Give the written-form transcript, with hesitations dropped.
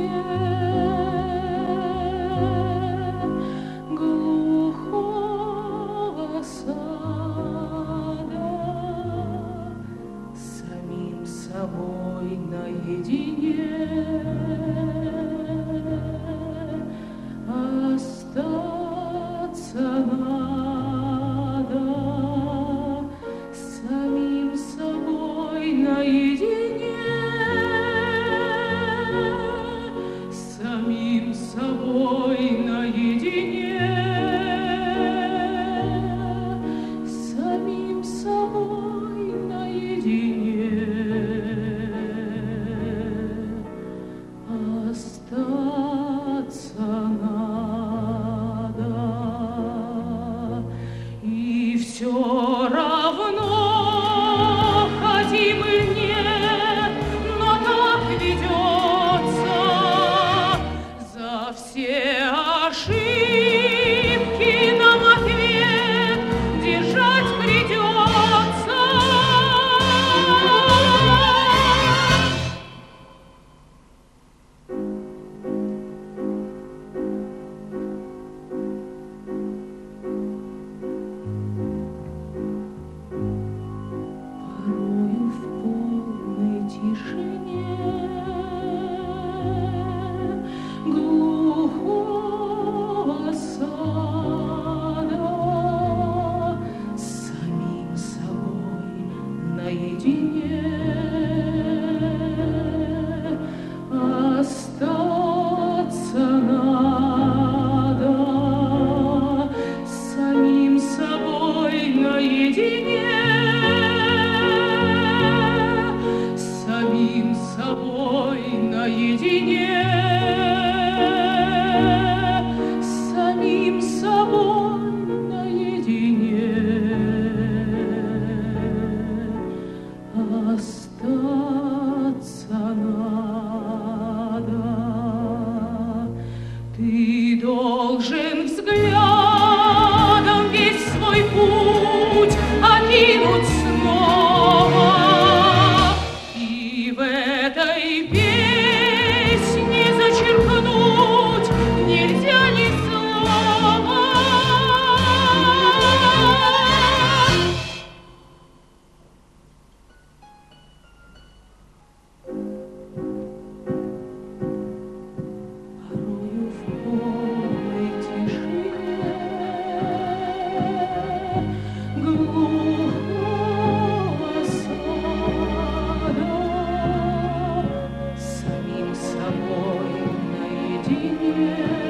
глухого сада, самим собой наедине остаться надо, самим собой наедине, самим собой наедине, самим собой наедине остаться надо. И все равно, хотим или нет, но так ведется, за все ошибки нам ответ держать придется. Порою в полной тишине глухого сада, самим собой наедине остаться надо, самим собой наедине, самим собой наедине, самим собой наедине остаться надо. Ты должен взглядом весь свой путь окинуть снова, и в этой песне зачеркнуть нельзя ни слова. Порою в полной тишине глухого сада, самим собой наедине